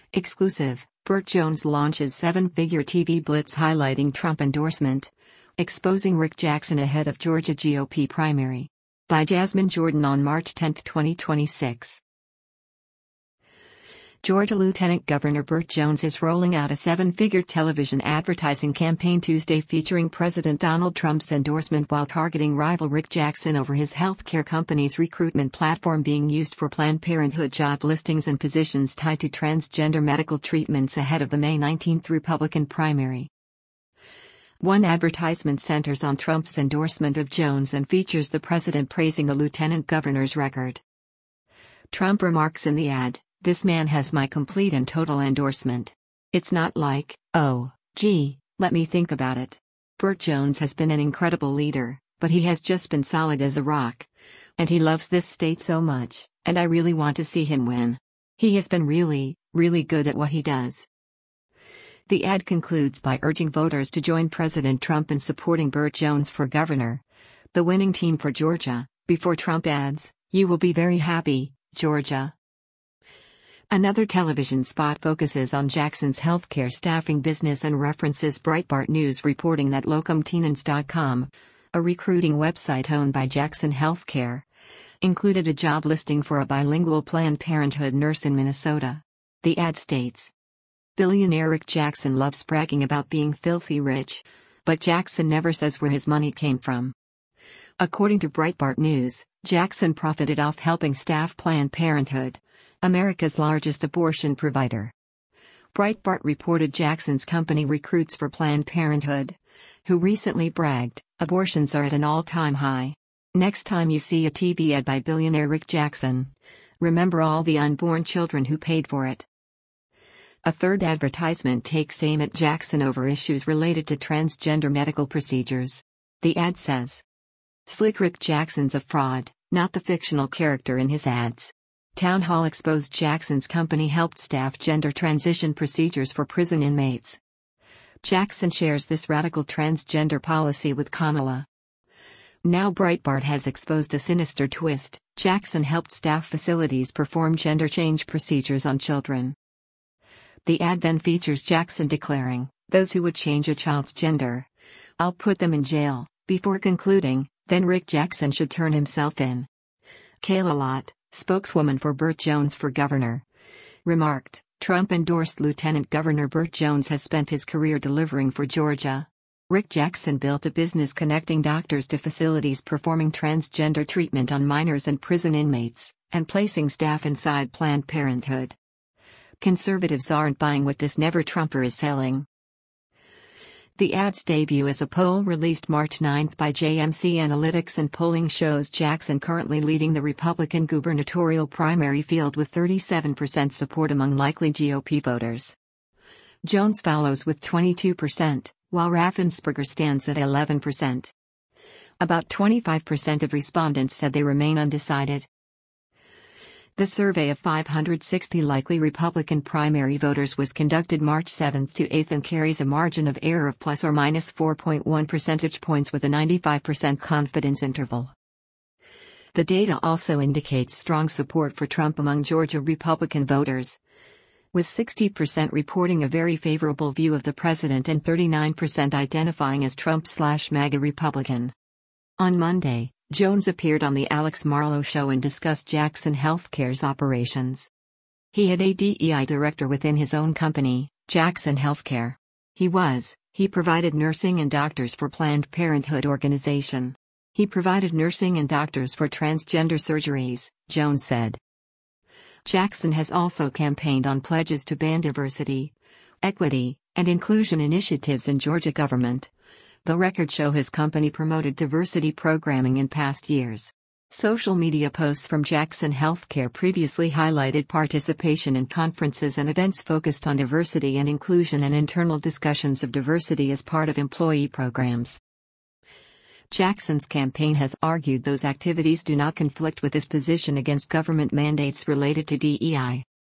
Exclusive, Burt Jones launches seven-figure TV blitz highlighting Trump endorsement. Exposing Rick Jackson ahead of Georgia GOP primary. By Jasmine Jordan on March 10, 2026. Georgia Lieutenant Governor Burt Jones is rolling out a seven-figure television advertising campaign Tuesday featuring President Donald Trump's endorsement while targeting rival Rick Jackson over his healthcare company's recruitment platform being used for Planned Parenthood job listings and positions tied to transgender medical treatments ahead of the May 19 Republican primary. One advertisement centers on Trump's endorsement of Jones and features the president praising the lieutenant governor's record. Trump remarks in the ad, "This man has my complete and total endorsement. It's not like, oh, gee, let me think about it. Burt Jones has been an incredible leader, but he has just been solid as a rock. And he loves this state so much, and I really want to see him win. He has been really, really good at what he does." The ad concludes by urging voters to join President Trump in supporting Burt Jones for governor, the winning team for Georgia, before Trump adds, "You will be very happy, Georgia." Another television spot focuses on Jackson's healthcare staffing business and references Breitbart News reporting that locumtenens.com, a recruiting website owned by Jackson Healthcare, included a job listing for a bilingual Planned Parenthood nurse in Minnesota. The ad states, "Billionaire Rick Jackson loves bragging about being filthy rich, but Jackson never says where his money came from." According to Breitbart News, Jackson profited off helping staff Planned Parenthood, America's largest abortion provider. Breitbart reported Jackson's company recruits for Planned Parenthood, who recently bragged, "Abortions are at an all-time high. Next time you see a TV ad by billionaire Rick Jackson, remember all the unborn children who paid for it." A third advertisement takes aim at Jackson over issues related to transgender medical procedures. The ad says, "Slick Rick Jackson's a fraud, not the fictional character in his ads." Town Hall exposed Jackson's company helped staff gender transition procedures for prison inmates. Jackson shares this radical transgender policy with Kamala. Now Breitbart has exposed a sinister twist. Jackson helped staff facilities perform gender change procedures on children. The ad then features Jackson declaring, "Those who would change a child's gender, I'll put them in jail," before concluding, "Then Rick Jackson should turn himself in." Kayla Lott, spokeswoman for Burt Jones for governor, remarked, "Trump-endorsed Lieutenant Governor Burt Jones has spent his career delivering for Georgia. Rick Jackson built a business connecting doctors to facilities performing transgender treatment on minors and prison inmates, and placing staff inside Planned Parenthood. Conservatives aren't buying what this never-Trumper is selling." The ad's debut is a poll released March 9 by JMC Analytics, and polling shows Jackson currently leading the Republican gubernatorial primary field with 37% support among likely GOP voters. Jones follows with 22%, while Raffensperger stands at 11%. About 25% of respondents said they remain undecided. The survey of 560 likely Republican primary voters was conducted March 7 to 8 and carries a margin of error of plus or minus 4.1 percentage points with a 95% confidence interval. The data also indicates strong support for Trump among Georgia Republican voters, with 60% reporting a very favorable view of the president and 39% identifying as Trump/MAGA Republican. On Monday, Jones appeared on The Alex Marlow Show and discussed Jackson Healthcare's operations. He had a DEI director within his own company, Jackson Healthcare. He provided nursing and doctors for Planned Parenthood organization. He provided nursing and doctors for transgender surgeries, Jones said. Jackson has also campaigned on pledges to ban diversity, equity, and inclusion initiatives in Georgia government. The records show his company promoted diversity programming in past years. Social media posts from Jackson Healthcare previously highlighted participation in conferences and events focused on diversity and inclusion and internal discussions of diversity as part of employee programs. Jackson's campaign has argued those activities do not conflict with his position against government mandates related to DEI.